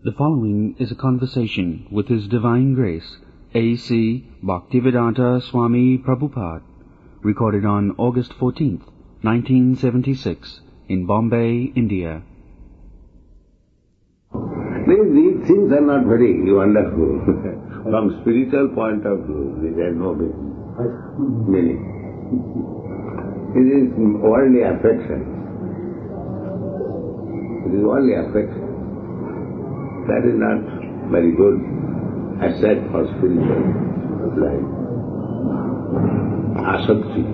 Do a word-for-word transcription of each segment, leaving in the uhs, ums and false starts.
The following is a conversation with His Divine Grace, A C Bhaktivedanta Swami Prabhupada, recorded on August fourteenth, nineteen seventy-six, in Bombay, India. These things are not very wonderful. From spiritual point of view, there is no meaning. It is only affection. It is only affection. That is not very good asset for spiritual life. Asakti.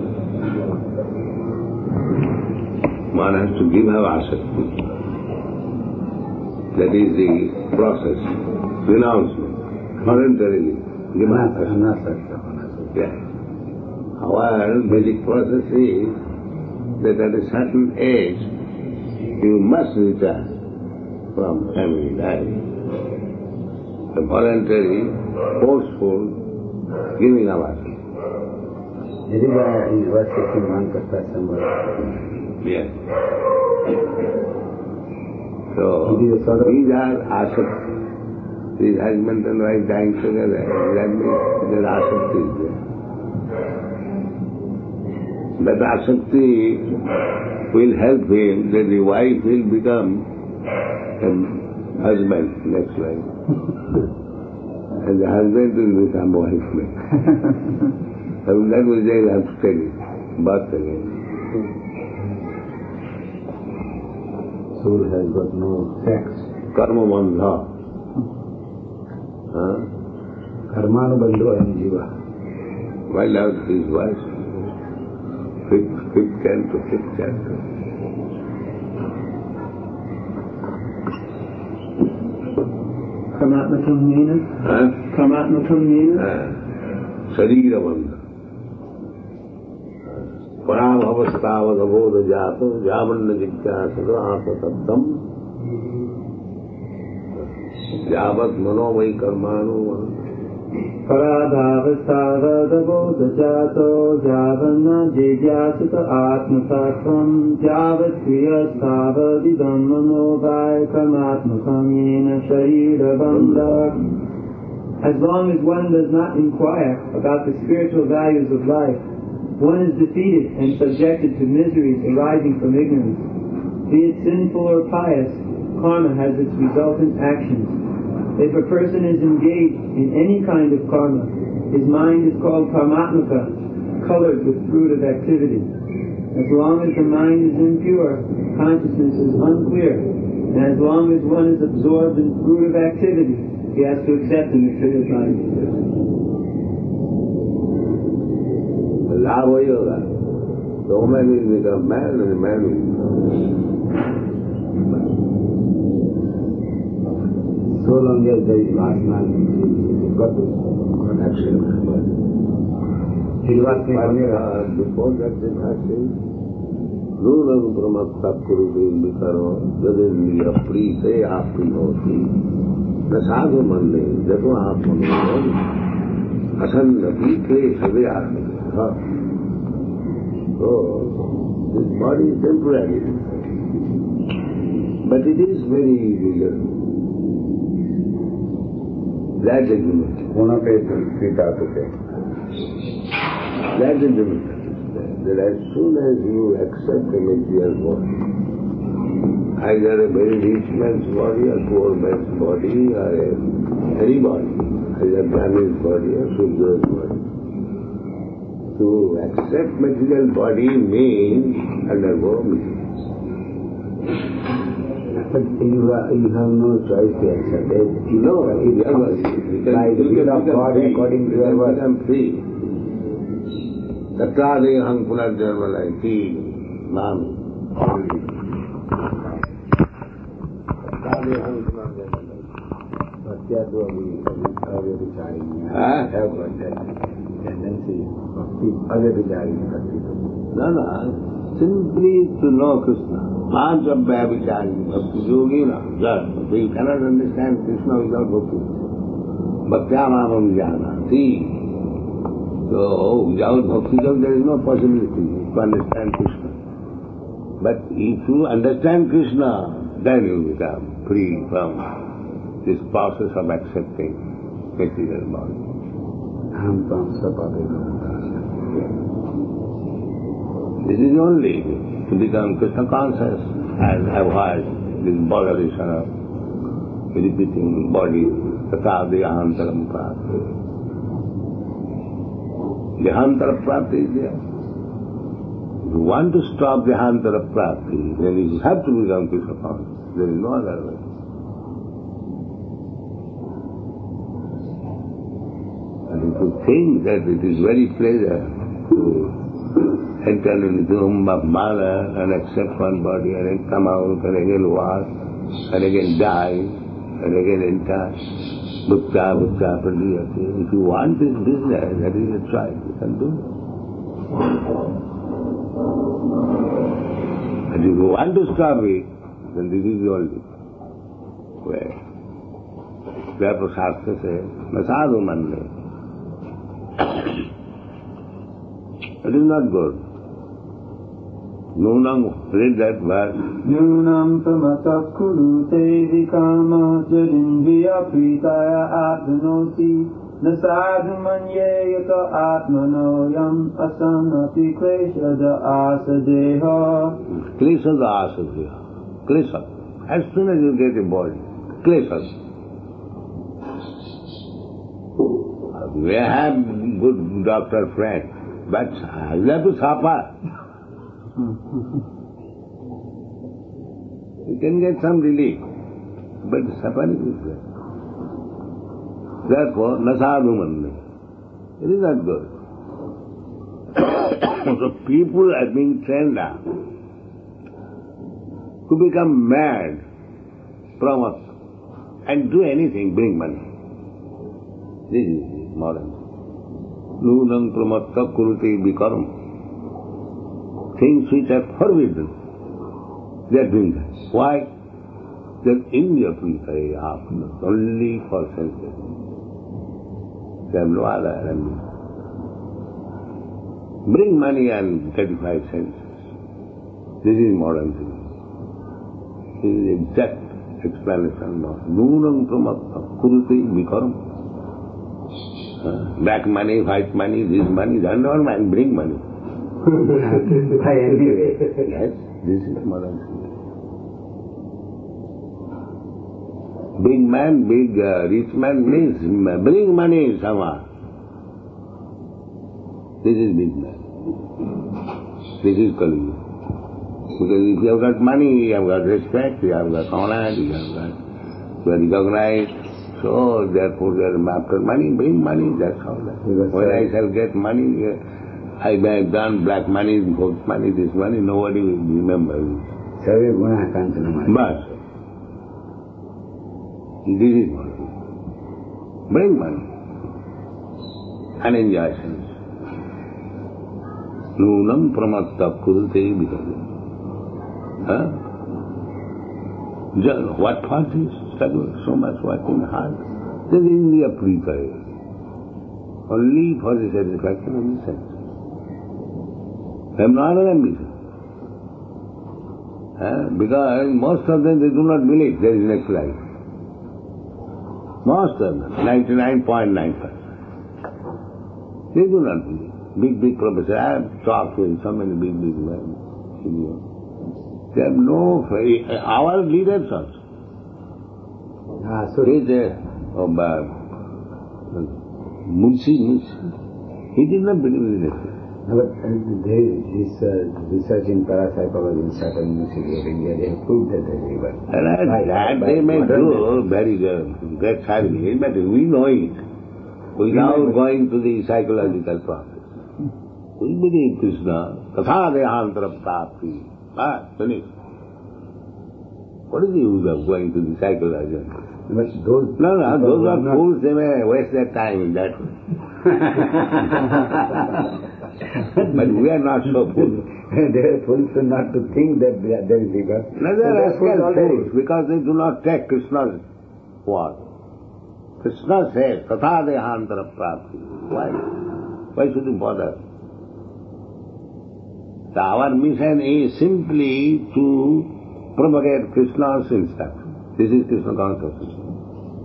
One has to give up asakti. That is the process. Renouncement. Voluntarily. Give up asakti. Yeah. However, basic process is that at a certain age you must retire from family life. The voluntary, forceful giving of asakti. This is why he was taking one person. Yes. So, these are asakti. These husband and wife dying together, that means their asakti is there. That asakti will help him that the wife will become a husband next life. And the husband will become wife next. And that was they have to tell it, birth again. Soul has got no sex. Karma bandha. Huh? Karmanu bandho and jiva. While out his wife. Fifth, fifth canto, fifth chapter. Karmatmakam nena? Huh? Karmatmakam nena? Uh, Sharira bandha. Parabhavastavad abodha jato, javanna jityasada apatattam, javat manomai karmanu. Paradhavastavad abodha jato, javanna jityasada atmatattvam, javat kriyastavad idam manovai karmatmakam nena sharira bandha. As long as one does not inquire about the spiritual values of life, one is defeated and subjected to miseries arising from ignorance. Be it sinful or pious, karma has its resultant actions. If a person is engaged in any kind of karma, his mind is called karmatmaka, colored with fruit of activity. As long as the mind is impure, consciousness is unclear, and as long as one is absorbed in fruit of activity, he has to accept the material body. Labh hoyi hoga. The woman will become man and the man will become. So long as there is vasana, you've got to connection. Before that they have said, Nulam Brahmatta Kurude Mikaro, Jadendriya Prite Apinoti. न साधु मन ले जब आप मनोरम असन्नति के सवे आत्मा so this body is temporary but it is very real. That is the that is the that as soon as you accept a material body, either a very rich man's body or poor man's body or a, any body, either Brahmin's body or Sudra's body. To accept material body means undergo misery. But you, uh, you have no choice to accept it. You know, it comes by the will of God according to your word. You can become free. Tattradeham punarjanmalaiti mami. Bhaktya to avyabhichari. I have got that tendency of avyabhichari bhakti. No, no, simply to know Krishna. Not of avyabhichari bhakti yogi, no, just. You cannot understand Krishna without bhakti. Bhaktya mamam jana. See, so without bhakti there is no possibility to understand Krishna. But if you understand Krishna, then you become free from this process of accepting material body. This is only to become Krishna conscious and avoid this botheration of repeating body, tatha dehantaram prapti. Dehantara prapti is there. If you want to stop dehantara prapti, then you have to become Krishna conscious. There is no other way. And if you think that it is very pleasure to enter into the womb of mother and accept one body and then come out and again walk and again die and again enter bhutta bhutta pradiyate. If you want this business, that is a choice, you can do it. And if you want to stop it, then this is the only way. Therefore Shastra says, na sadhu manne. It is not good. Nunam, read that verse. Nunam pramata kurute vikama jarindriya pritaya atmanoti nasadu manye yata atmanoyam asamati kleshada asadeha. Kleshada asadeha. Klesha. As soon as you get a body, klesha. We have good doctor friends, but you have to suffer. You can get some relief, but suffering is there. Therefore, nasadu manne. It is not good. So people are being trained now to become mad, promote, and do anything, bring money. This is modern. Nunam pramatta kurute bikaram. Things which are forbidden, they are doing that. Why? They are Indriya pritaya, only for senses. They have no other ambition. Bring money and satisfy senses. This is modern thing. This is exact explanation of Nunam pramatta kurute bikaram. Uh, black money, white money, this money, that all man, bring money. Anyway. Yes, this is modern thing. Big man, big uh, rich man means bring money somehow. This is big man. This is Kali. Because if you have got money, you have got respect, you have got honor, you have got, you are recognized. So, therefore, they are after money, bring money, that's all. When I shall get money, I may have done black money, gold money, this money, nobody will remember me. But, this is money. Bring money and enjoy sense. Nunam pramatta kurute bikaram. Huh? What fault is struggle, so much working hard? This is Indriya pritaya. Only for the satisfaction of the senses. They have no other ambition. Uh, because most of them, they do not believe there is next life. Most of them, ninety-nine point nine percent. They do not believe. Big, big professors, I have talked with so many big, big men. They have no faith. Our leaders also. Ah, so he is a oh, uh, Munshi, Munshi. He did not believe in it. No, but uh, there is this uh, research in parapsychology in certain universities of India, they have proved that everywhere. And by, that by, they may do very good, great service, but we know it without we going to the psychological process. We believe Krishna, tatha dehantara prapti. Ah, finish. What is the use of going to the psychological? But those no, no, those are fools, they may waste their time in that way. But we are not so fools. They are fools not to think that there is ego. No, they are rascal fools because they do not take Krishna's word. Krishna says, tatha dehantara prapti. Why? Why should you bother? So our mission is simply to propagate Krishna's instruction. This is Krishna consciousness.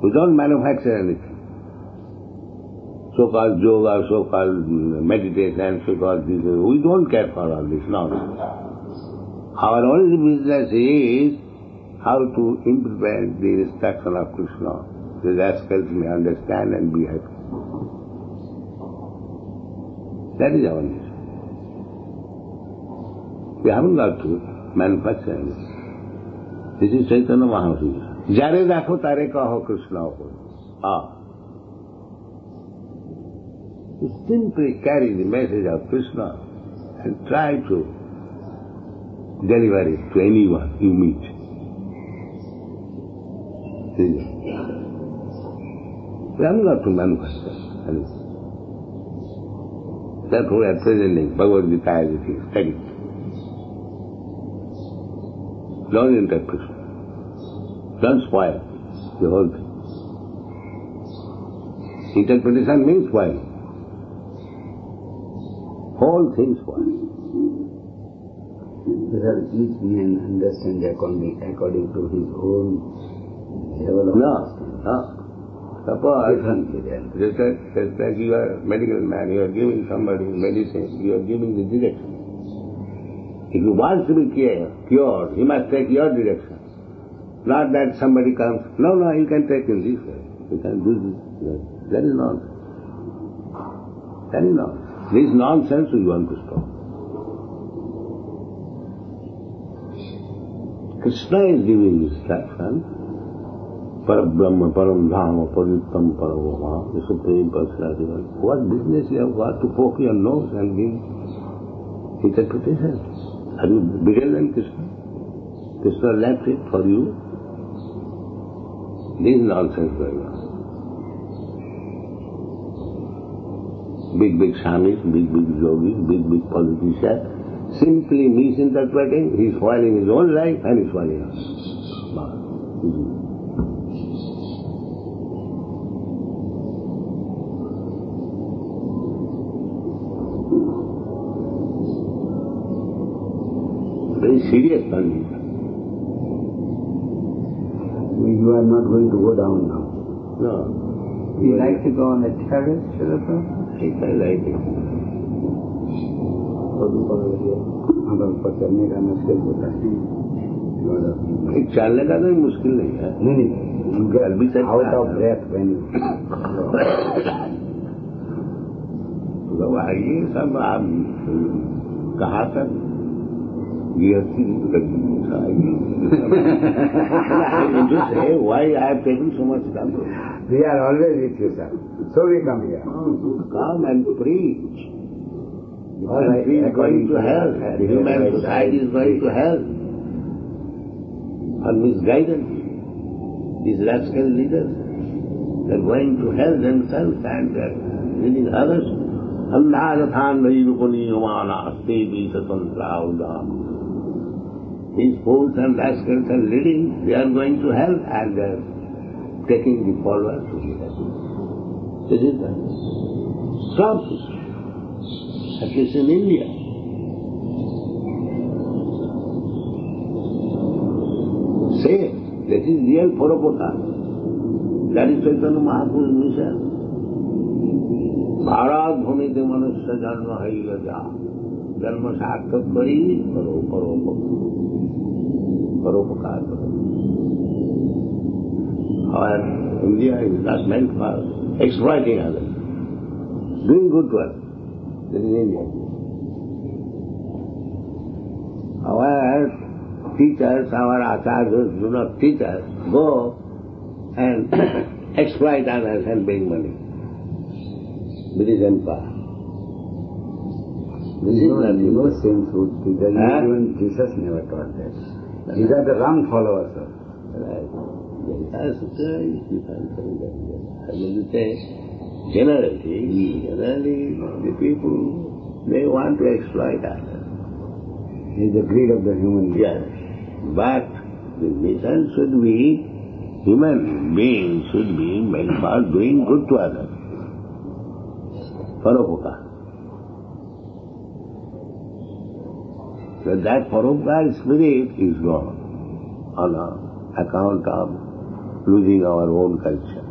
We don't manufacture anything. So-called yoga, so-called meditation, so-called this. We don't care for all this nonsense. Our only business is how to implement the instruction of Krishna. The rascals may understand and be happy. That is our mission. We haven't got to manufacture anything. This is Chaitanya Mahaprabhu. Jare dakho tare kaho Krishna ko. Ah. You simply carry the message of Krishna and try to deliver it to anyone you meet. See? We haven't got to manufacture anything. Therefore we are presenting Bhagavad Gita as it is. Take it. Don't interpret. Don't spoil the whole thing. Interpretation means spoil. Whole thing spoil. Sir, each man understands according, according to his own level of No, understanding. no. Suppose, just like, just like you are a medical man, you are giving somebody medicine, you are giving the direction. If you want to be cured, cured, he must take your direction. Not that somebody comes, no, no, you can take in this way. You can do this. That is nonsense. That is nonsense. This nonsense we want to stop. Krishna is giving instruction. Parabrahma, Paramdhama, Parittam, Paravama, the Supreme Personality. What business you have got to poke your nose and give interpretation? Are you bigger than Krishna? Krishna left it for you. This is nonsense going on. Big, big Swamis, big, big yogis, big, big politicians, simply misinterpreting, he is spoiling his own life and he is spoiling us. Very serious condition. You are not going to go down now. No. You like to go on the terrace, Srila? If I like it. पर चलने का मुश्किल होता है. चलने का तो मुश्किल नहीं है. नहीं नहीं. Get out of breath when you. तो आइए सब आप कहाँ तक गिरती आइए. Just say why I have taken so much time. We are always with you, sir. So we come here. Come and preach. The All right, country is going to hell. The human society is going to hell. For misguidance. These rascal leaders, they are going to hell themselves and they are leading others. Andharathan vairukuni yamana astevi satantra udam. These fools and rascals are leading, they are going to hell and they are taking the followers to the hell. This is that. Stop it. At least in India. Say, that is real Prabhupada. That is Chaitanya Mahaprabhu's mission. Bharat bhumite manusya janma haiga ja. Janma sarthak kari karo paropakar karo. Our India is not meant for exploiting others. Doing good work. That is India. Our teachers, our acharyas do not teach us. Go and exploit others and bring money. British Empire. This is not No saints would teach that. Huh? Even Jesus never taught that. These are the wrong followers, sir. right. That's right. You can't say that. I will say, generally, generally, the people, they want to exploit others. It's the greed of the human being. Yes. But the mission should be, human beings should be meant for doing good to others. Paropakar. So that Paropakar spirit is gone on account of losing our own culture.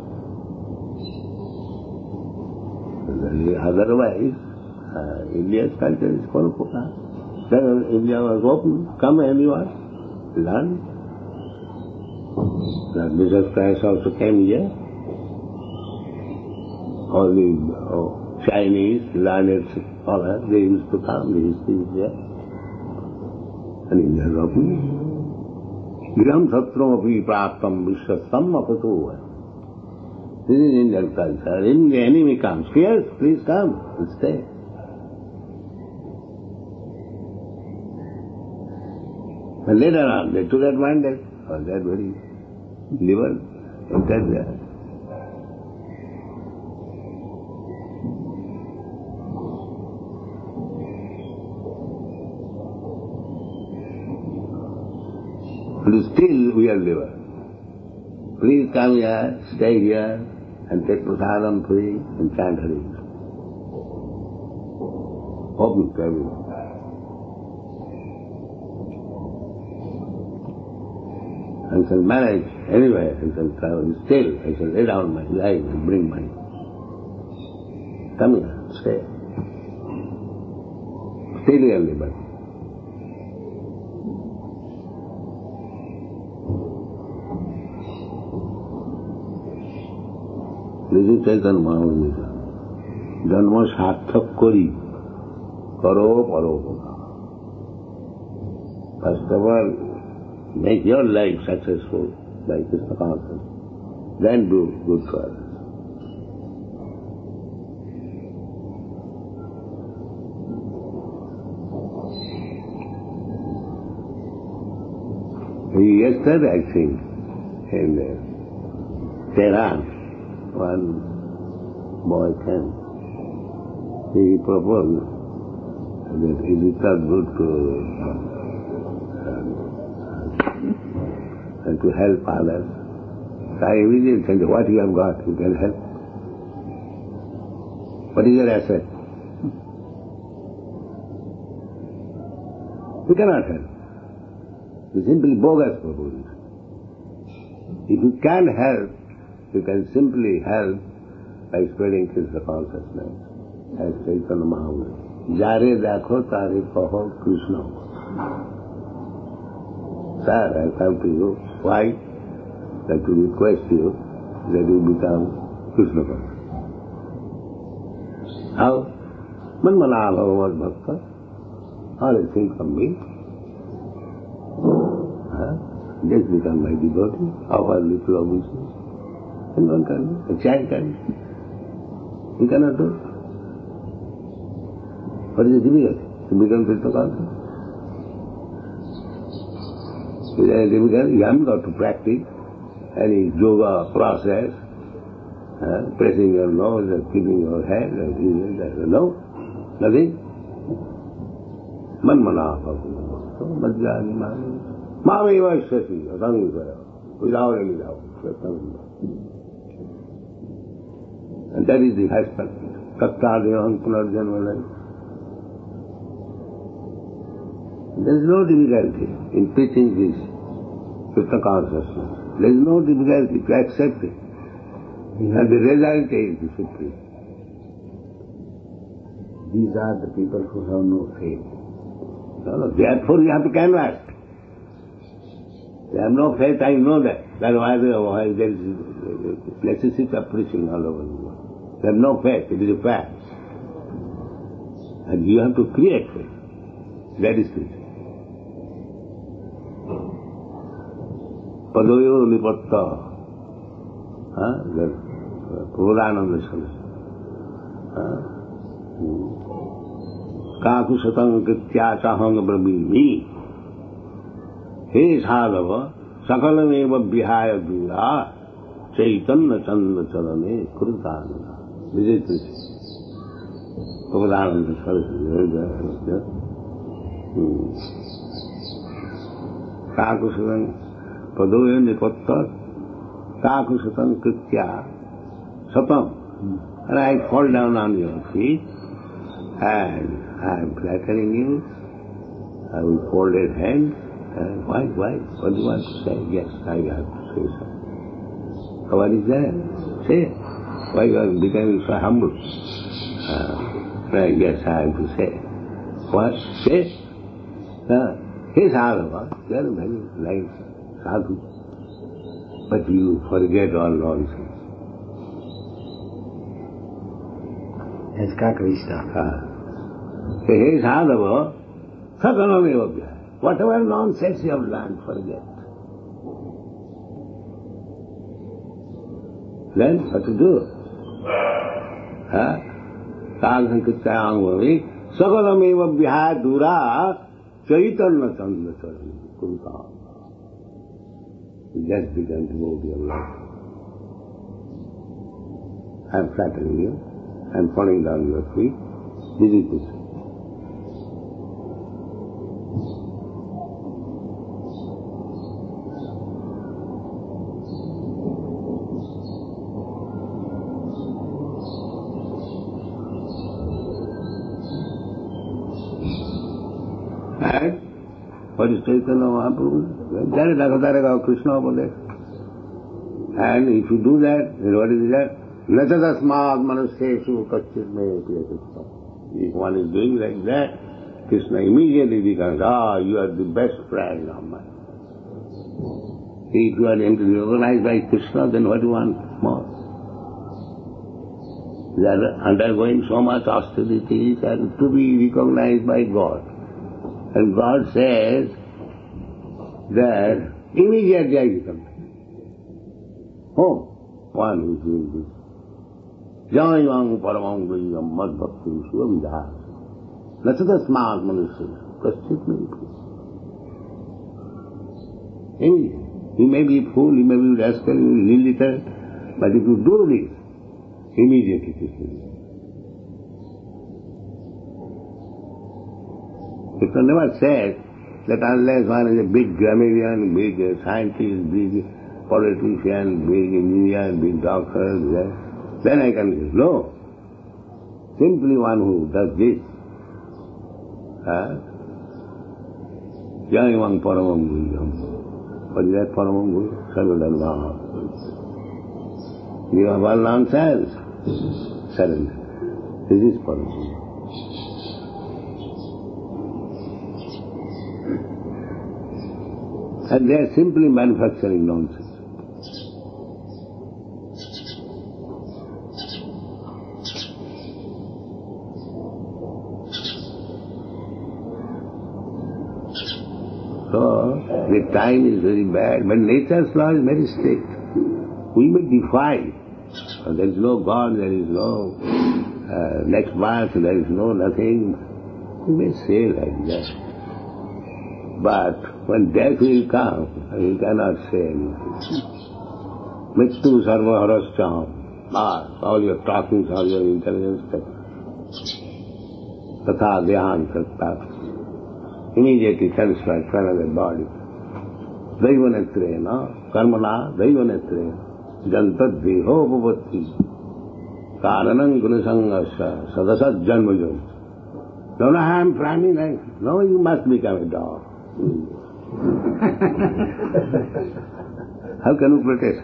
Otherwise, uh, India's culture is Kolkata. Then India was open. Come anyone, learn. Jesus Christ also came here. All the oh, Chinese learned scholars, they used to come, the history is there. And India is open. Idam satram api praptam vishwastam apato. This is Indian culture. If the enemy comes, yes, please come and stay. But later on, they took advantage of that very level and that there. But still we are liver. Please come here, stay here, and take prasadam free and chant Hare Krishna. Open to everyone. I shall manage anywhere, I shall travel. Still, I shall lay down my life and bring money. Come here, stay. Stay there, liver. This is Chaitanya Mahaprabhu. Janma sarthak kori, karo paropaka. First of all, make your life successful by Krishna consciousness. Then do good for others. Yesterday, I think, in uh, Tehran, one boy came. He proposed that it is not good to uh, and to help others. So I immediately said, what you have got, you can help. What is your asset? You cannot help. It's simply bogus proposition. If you can't help, you can simply help by spreading Krishna consciousness. As Chaitanya Mahaprabhu. Jare dakho tare kaho Krishna. Sir, I come to you. Why? That to request you that you become Krishna conscious. How? Manmana bhagavad bhakta. All I think from me. Huh? Just become my devotee. Offer little obeisance. And one can do. A child can. You cannot do it. What is the difficulty? To become Krishna conscious. Is that difficult? You haven't got to practice any yoga process, uh, pressing your nose or keeping your head or this and no, nothing. Manmana bhakti. Madhyani mani. Mameva shasi. Without any doubt. And that is the husband. Tattadhyam punarjanvalai. There is no difficulty in preaching this Krishna consciousness. There is no difficulty to accept it. And the result is the supreme. These are the people who have no faith. No, no. Therefore you have to canvass. They have no faith, I know that. That's why there is necessity of preaching all over the world. They have no faith, it is a fact. And you have to create faith. That is preaching. Padoyo nipatta. Purvananda Saraswati. Kaku satang kritya sahang brahmimi. He sadhava sakalameva vihaya dura chaitanya chanda charane krutana. This is preaching. Purvananda Saraswati. Kaku satang Padoya nipatta, kaku satam kritya, satam. And I fall down on your feet, and I am flattering you, I will folded hands, and why, why? What do you want to say? Yes, I have to say something. What is that? Say, why you are becoming so humble? Uh, I guess I have to say. What? Say? Uh, hey Sadhava, you are a very nice sadhu, but you forget all nonsense. As Kakrishna. Uh, say, hey Sadhava, Sakanameva Vyaya. Whatever nonsense you have learned, forget. Then what to do? Huh? Sankrityangvavi Sakalameva Vyaya Dura Chaitanya Chandra Charani Kurta. You just began to move your life. I am flattering you. I am falling down your feet. This is this. And what is Chaitanya Mahaprabhu? That is Akatareka Krishna over there. And if you do that, then what is that? Nachatasmad manuseshu kachit me priyakishta. If one is doing like that, Krishna immediately becomes, ah, you are the best friend of mine. If you are able to be recognized by Krishna, then what do you want more? They are undergoing so much austerities and to be recognized by God. And God says that immediately I become. Oh, one who is doing this. Jayang paramam guyam mad bhakti shivavidha. Nachatasmad manusya. Kashchit me. He may be a fool, he may be a rascal, he may be illiterate, but if you do this, immediately it will. Krishna never said that unless one is a big grammarian, big scientist, big politician, big engineer, big doctor, then I can say, no. Simply one who does this. Jayamang paramam guyam. What is that paramam guyam? Sarvadharma. You have all nonsense. Surrender. This is paramam. And they are simply manufacturing nonsense. So, the time is very bad, but nature's law is very strict. We may defy. There is no God, there is no uh, next birth, there is no nothing. We may say like that. But when death will come, we cannot say anything. Mittu sarva harascham. Ah, all your talkings, all your intelligence, tatha dhyan tattva. Immediately satisfied for another body. Daivanetrena, karmana, daivanetrena, jantad deho bhavati, karanam gunasangasya, sadasat janmajam. No, no, I am planning like, no, you must become a dog. How can you protest?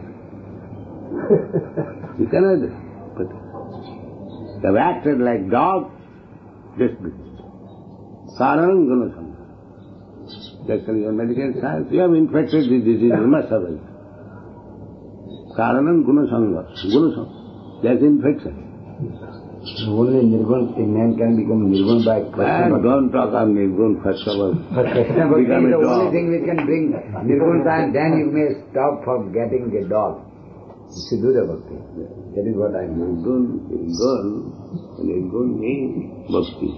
You cannot protest. You have acted like dog, dismissed. Karanam gunasanga. That's in your medical science. You have infected this disease, you must have it. Karanam gunasanga. Gunasanga. That's infection. Only Nirgun, a man can become Nirgun by Krishna. Don't talk of Nirgun first of all. But Krishna Bhakti is the only thing we can bring Nirgun and then you may stop from getting the dog. You should do the Bhakti. That is what I mean. Nirgun, Nirgun, Nirgun means Bhakti.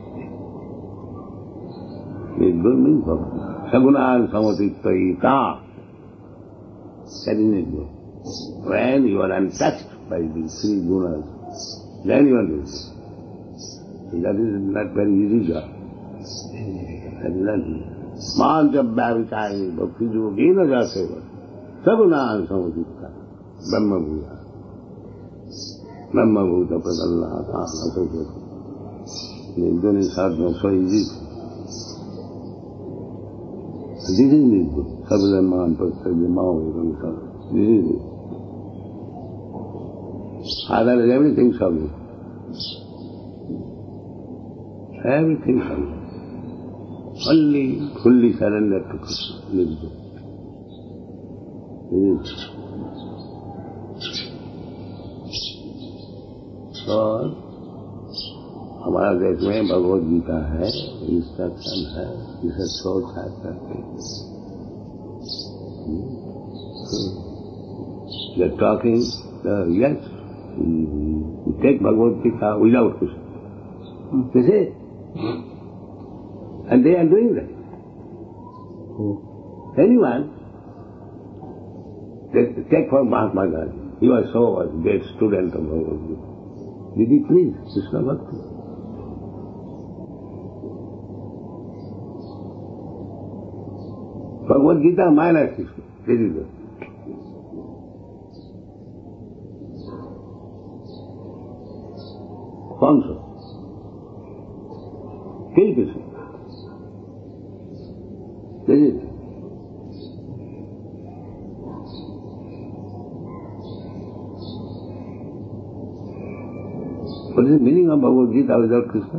Nirgun means Bhakti. Sagunan samatitvaita. That is Nirgun. When you are untouched by these three gunas, then you are doing it. That is not very easy job. That is not easy. Manja bhavikai bhakti yogena jaseva. Sagunan samatitvaita. Brahma bhuya. Brahma bhuta pradalla asasakya. Nirgun is not so easy. This is Nirgun. Sarvadharman pasthaya mao evam sarva. This is it. Father is everything for me. Everything for me. Only fully surrender to Krishna. और हमारा देश में भगवद गीता है, instruction है, इसे सोच है करते they are talking, uh, yes, we take Bhagavad Gita without Krishna. They say, and they are doing that. Anyone, they take for Mahatma Gandhi. He was so a great student of Bhagavad Gita. Did he please Krishna Bhakti? Bhagavad Gita minus Krishna. This is it. कौन सा? किल Krishna. This is it. What is the meaning of Bhagavad Gita without Krishna?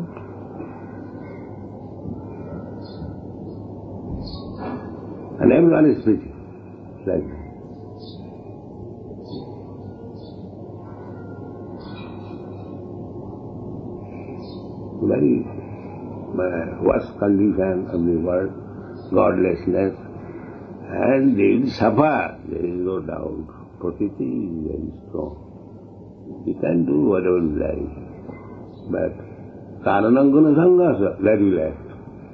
And everyone is preaching like that. Very uh, worst condition of the world, godlessness, and they will suffer, there is no doubt. Prakriti is very strong. You can do whatever you like, but karananguna sangasa, that will act.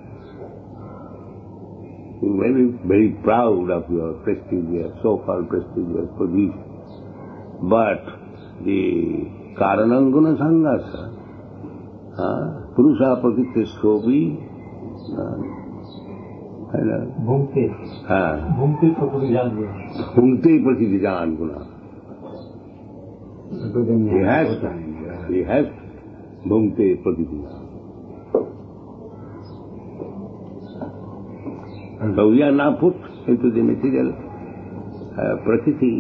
You may be very proud of your prestigious, so-called prestigious position, but the karananguna sangasa, पुरुषा प्रकृति सोपी है ना घूमते हाँ घूमते प्रकृति जान गुना घूमते प्रकृति जान गुना he has he has घूमते प्रकृति जान. So we are now put into the material uh, prakriti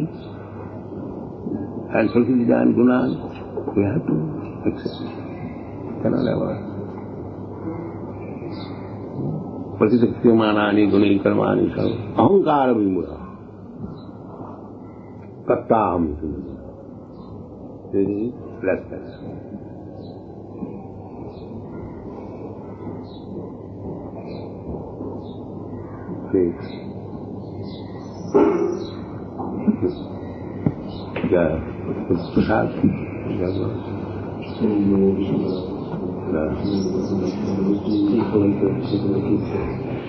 and prakriti janan guna. We have to accept. Cannot ever. Pratisaktimanani guni karmani sab ahankara vimura kattam very less than. Please. Yeah. Prasad. Yeah.